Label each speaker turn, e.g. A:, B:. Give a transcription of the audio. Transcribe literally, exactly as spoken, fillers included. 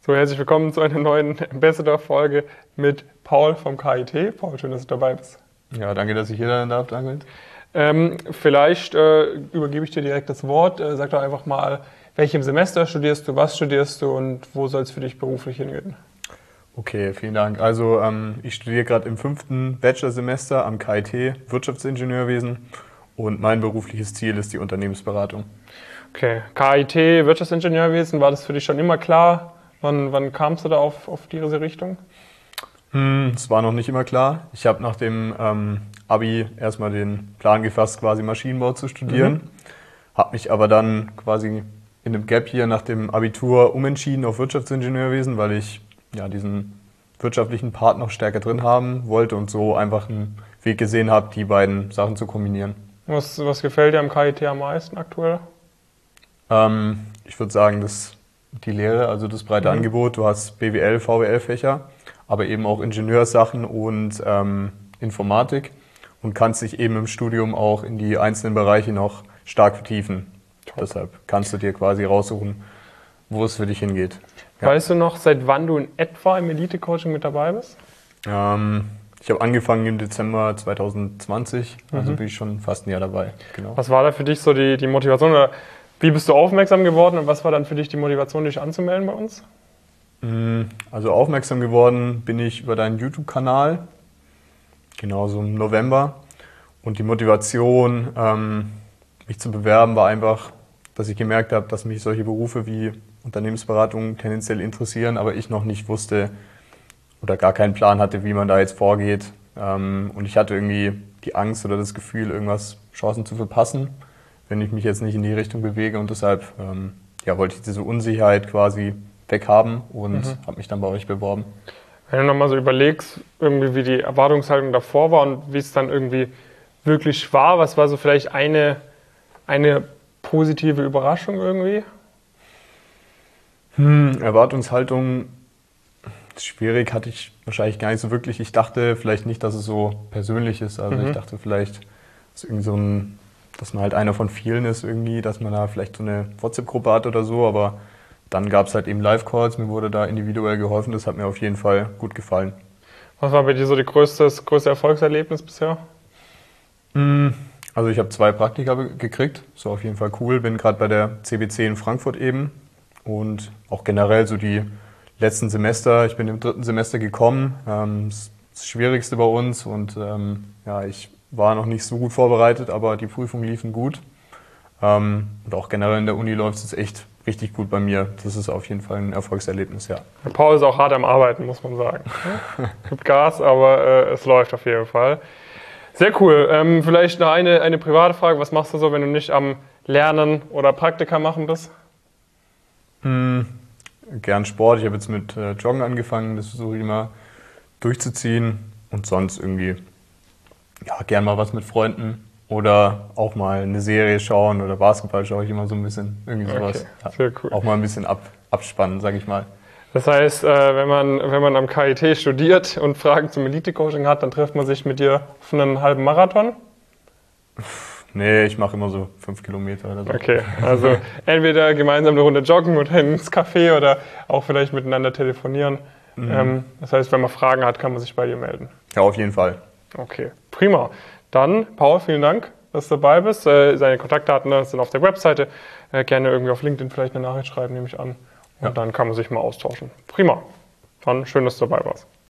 A: So, herzlich willkommen zu einer neuen Ambassador-Folge mit Paul vom K I T. Paul, schön, dass du dabei bist.
B: Ja, danke, dass ich hier sein darf, danke.
A: Ähm, vielleicht äh, übergebe ich dir direkt das Wort. Äh, sag doch einfach mal, welchem Semester studierst du, was studierst du und wo soll es für dich beruflich hingehen?
B: Okay, vielen Dank. Also ähm, ich studiere gerade im fünften Bachelorsemester am K I T Wirtschaftsingenieurwesen und mein berufliches Ziel ist die Unternehmensberatung.
A: Okay, K I T Wirtschaftsingenieurwesen, war das für dich schon immer klar? Wann, wann kamst du da auf, auf diese Richtung?
B: Hm, es war noch nicht immer klar. Ich habe nach dem ähm, Abi erstmal den Plan gefasst, quasi Maschinenbau zu studieren. Mhm. Habe mich aber dann quasi in einem Gap hier nach dem Abitur umentschieden auf Wirtschaftsingenieurwesen, weil ich ja diesen wirtschaftlichen Part noch stärker drin haben wollte und so einfach einen Weg gesehen habe, die beiden Sachen zu kombinieren.
A: Was, was gefällt dir am K I T am meisten aktuell?
B: Ähm, ich würde sagen, das die Lehre, also das breite mhm. Angebot. Du hast B W L, V W L-Fächer, aber eben auch Ingenieursachen und ähm, Informatik und kannst dich eben im Studium auch in die einzelnen Bereiche noch stark vertiefen. Top. Deshalb kannst du dir quasi raussuchen, wo es für dich hingeht. Ja.
A: Weißt du noch, seit wann du in etwa im Elite-Coaching mit dabei bist?
B: Ähm, ich habe angefangen im Dezember zwanzig zwanzig, also mhm. bin ich schon fast ein Jahr dabei. Genau.
A: Was war da für dich so die, die Motivation? Oder wie bist du aufmerksam geworden und was war dann für dich die Motivation, dich anzumelden bei uns?
B: Also aufmerksam geworden bin ich über deinen YouTube-Kanal, genau so im November. Und die Motivation, ähm, mich zu bewerben, war einfach, dass ich gemerkt habe, dass mich solche Berufe wie Unternehmensberatung tendenziell interessieren, aber ich noch nicht wusste oder gar keinen Plan hatte, wie man da jetzt vorgeht. Ähm, und ich hatte irgendwie die Angst oder das Gefühl, irgendwas Chancen zu verpassen, wenn ich mich jetzt nicht in die Richtung bewege. Und deshalb ähm, ja, wollte ich diese Unsicherheit quasi weghaben und mhm. habe mich dann bei euch beworben.
A: Wenn du nochmal so überlegst, irgendwie wie die Erwartungshaltung davor war und wie es dann irgendwie wirklich war, was war so vielleicht eine, eine positive Überraschung irgendwie?
B: Hm, Erwartungshaltung ist schwierig, hatte ich wahrscheinlich gar nicht so wirklich. Ich dachte vielleicht nicht, dass es so persönlich ist. Also mhm. ich dachte vielleicht, dass irgendwie so ein, dass man halt einer von vielen ist irgendwie, dass man da vielleicht so eine WhatsApp-Gruppe hat oder so, aber dann gab es halt eben Live-Calls, mir wurde da individuell geholfen, das hat mir auf jeden Fall gut gefallen.
A: Was war bei dir so die größte, das größte Erfolgserlebnis bisher?
B: Also ich habe zwei Praktika gekriegt, das war auf jeden Fall cool, bin gerade bei der C B C in Frankfurt eben und auch generell so die letzten Semester, ich bin im dritten Semester gekommen, das, das Schwierigste bei uns und ähm, ja, ich war noch nicht so gut vorbereitet, aber die Prüfungen liefen gut ähm, und auch generell in der Uni läuft es echt richtig gut bei mir. Das ist auf jeden Fall ein Erfolgserlebnis, ja.
A: Paul ist auch hart am Arbeiten, muss man sagen. Gibt Gas, aber äh, es läuft auf jeden Fall. Sehr cool. Ähm, vielleicht noch eine, eine private Frage. Was machst du so, wenn du nicht am Lernen oder Praktika machen bist?
B: Hm, gern Sport. Ich habe jetzt mit äh, Joggen angefangen. Das versuche ich immer durchzuziehen. Und sonst irgendwie, ja, gern mal was mit Freunden. Oder auch mal eine Serie schauen oder Basketball schaue ich immer so ein bisschen, irgendwie sowas.
A: Okay, sehr cool.
B: Auch mal ein bisschen ab, abspannen, sage ich mal.
A: Das heißt, wenn man, wenn man am K I T studiert und Fragen zum Elite-Coaching hat, dann trifft man sich mit dir auf einen halben Marathon?
B: Nee, ich mache immer so fünf Kilometer oder so.
A: Okay, also entweder gemeinsam eine Runde joggen oder ins Café oder auch vielleicht miteinander telefonieren. Mhm. Das heißt, wenn man Fragen hat, kann man sich bei dir melden.
B: Ja, auf jeden Fall.
A: Okay, prima. Dann, Paul, vielen Dank, dass du dabei bist. Seine Kontaktdaten sind auf der Webseite. Gerne irgendwie auf LinkedIn vielleicht eine Nachricht schreiben, nehme ich an. Und ja. Dann kann man sich mal austauschen. Prima. Dann schön, dass du dabei warst.